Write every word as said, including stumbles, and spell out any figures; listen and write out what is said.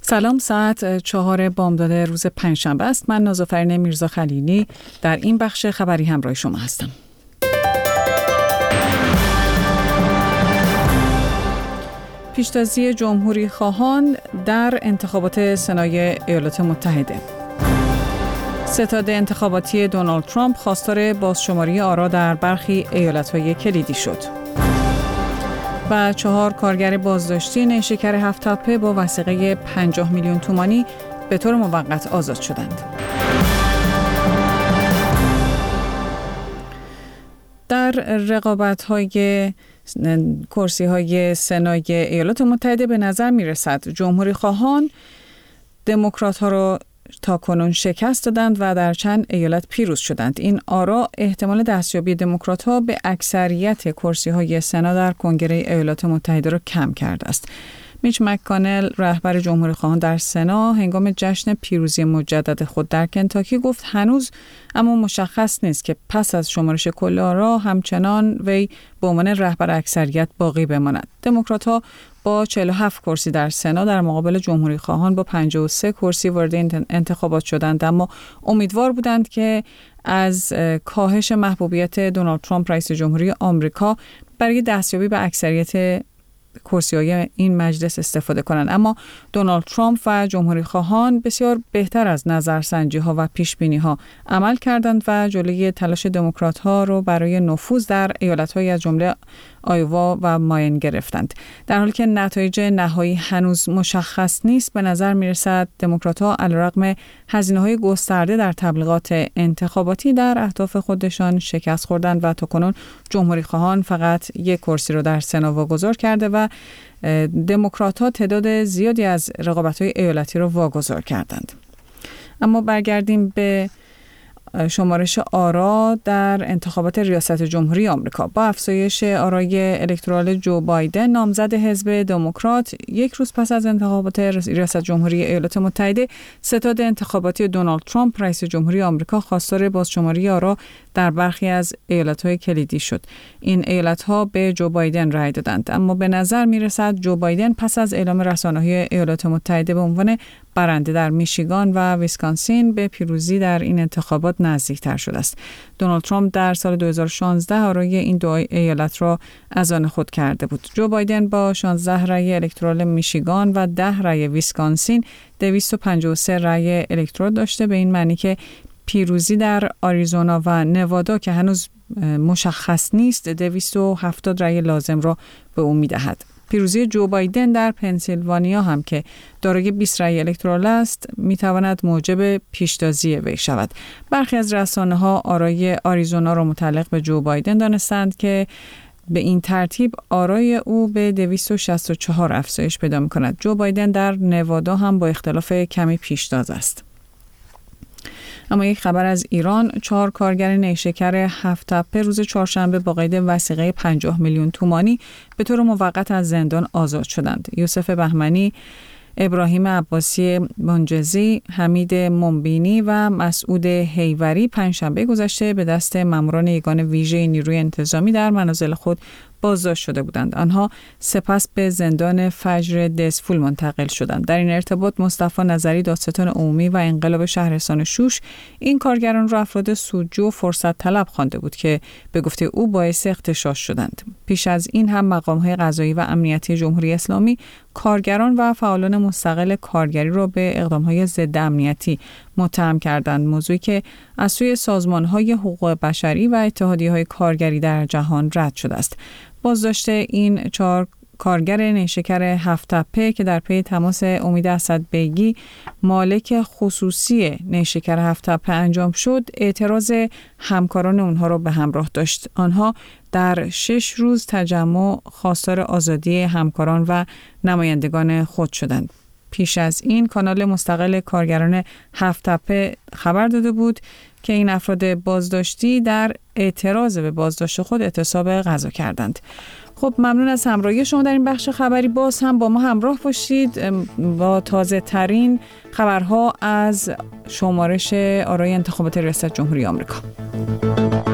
سلام، ساعت چهار بامداد روز پنجشنبه است. من نازافرین میرزا خلیلی در این بخش خبری همراه شما هستم. پیشتازی جمهوری خواهان در انتخابات سنای ایالات متحده. ستاد انتخاباتی دونالد ترامپ خواستار بازشماری آرا در برخی ایالت‌های کلیدی شد. و چهار کارگر بازداشتی نیشکر هفت تپه با وثیقه پنجاه میلیون تومانی به طور موقت آزاد شدند. در رقابت‌های کرسی‌های سنای ایالات متحده به نظر می‌رسد جمهوری خواهان دموکرات‌ها را تا کنون شکست دادند و در چند ایالت پیروز شدند. این آرا احتمال دستیابی دموکرات‌ها به اکثریت کرسی‌های سنا در کنگره ایالات متحده را کم کرده است. میچ مک‌کانل رهبر جمهوری خواهان در سنا هنگام جشن پیروزی مجدد خود در کنتاکی گفت هنوز اما مشخص نیست که پس از شمارش کل آرا همچنان وی به عنوان رهبر اکثریت باقی بماند. دموکرات‌ها با چهل و هفت کرسی در سنا در مقابل جمهوری خواهان با پنجاه و سه کرسی وارد انتخابات شدند، اما امیدوار بودند که از کاهش محبوبیت دونالد ترامپ رئیس جمهوری آمریکا برای دستیابی به اکثریت کرسی‌های این مجلس استفاده کنند. اما دونالد ترامپ و جمهوری خواهان بسیار بهتر از نظرسنجی‌ها و پیش‌بینی‌ها عمل کردند و جلوی تلاش دموکرات‌ها رو برای نفوذ در ایالت‌های از جمله آیوا و ماین گرفتند. در حالی که نتایج نهایی هنوز مشخص نیست، به نظر می‌رسد دموکرات‌ها علیرغم هزینه‌های گسترده در تبلیغات انتخاباتی در اهداف خودشان شکست خوردند و تاکنون جمهوری خواهان فقط یک کرسی رو در سنا واگذار کرده و دموکرات‌ها تعداد زیادی از رقابت‌های ایالتی رو واگذار کردند. اما برگردیم به شمارش آرا در انتخابات ریاست جمهوری آمریکا. با افزایش آرای الکترال جو بایدن نامزد حزب دموکرات یک روز پس از انتخابات ریاست جمهوری ایالات متحده، ستاد انتخاباتی دونالد ترامپ رئیس جمهوری آمریکا خواستار بازشماری آرا در برخی از ایالت‌های کلیدی شد. این ایالت‌ها به جو بایدن رأی دادند، اما به نظر می‌رسد جو بایدن پس از اعلام رسانه‌های ایالات متحده به عنوان برنده در میشیگان و ویسکانسین به پیروزی در این انتخابات نزدیکتر شده است. دونالد ترامپ در سال دو هزار و شانزده آرای این دو ایالت را از آن خود کرده بود. جو بایدن با شانزده رأی الکترال میشیگان و ده رأی ویسکانسین دویست و پنجاه و سه رأی الکترال داشته، به این معنی که پیروزی در آریزونا و نوادا که هنوز مشخص نیست دویست و هفتاد رأی لازم را به او می‌دهد. پیروزی جو بایدن در پنسیلوانیا هم که دارای بیست رأی الکترال است میتواند موجب پیشتازی وی شود. برخی از رسانه‌ها آرای آریزونا را متعلق به جو بایدن دانستند که به این ترتیب آرای او به دویست و شصت و چهار افزایش پیدا می‌کند. جو بایدن در نوادا هم با اختلاف کمی پیشتاز است. اما یک خبر از ایران، چهار کارگر نیشکر هفت تپه روز چهارشنبه با قید وثیقه پنجاه میلیون تومانی به طور موقت از زندان آزاد شدند. یوسف بهمنی، ابراهیم عباسی منجزی، حمید منبینی و مسعود حیوری پنجشنبه گذشته به دست ماموران یگان ویژه نیروی انتظامی در منازل خود بازداشت شده بودند. آنها سپس به زندان فجر دزفول منتقل شدند. در این ارتباط مصطفی نظری، دادستان عمومی و انقلاب شهرستان شوش، این کارگران را افراد سودجو و فرصت طلب خوانده بود که به گفته او باعث اغتشاش شدند. پیش از این هم مقام‌های قضایی و امنیتی جمهوری اسلامی کارگران و فعالان مستقل کارگری را به اقدام‌های ضد امنیتی متهم کردند، موضوعی که از سوی سازمان‌های حقوق بشری و اتحادیه‌های کارگری در جهان رد شده است. بازداشت این چهار کارگر نیشکر هفت تپه که در پی تماس امید اسدبیگی مالک خصوصی نیشکر هفت تپه انجام شد، اعتراض همکاران اونها را به همراه داشت. آنها در شش روز تجمع خواستار آزادی همکاران و نمایندگان خود شدند. پیش از این کانال مستقل کارگران هفت تپه خبر داده بود که این افراد بازداشتی در اعتراض به بازداشت خود اعتصاب غذا کردند. خب ممنون از همراهی شما در این بخش خبری. باز هم با ما همراه باشید با تازه ترین خبرها از شمارش آرای انتخابات ریاست جمهوری آمریکا.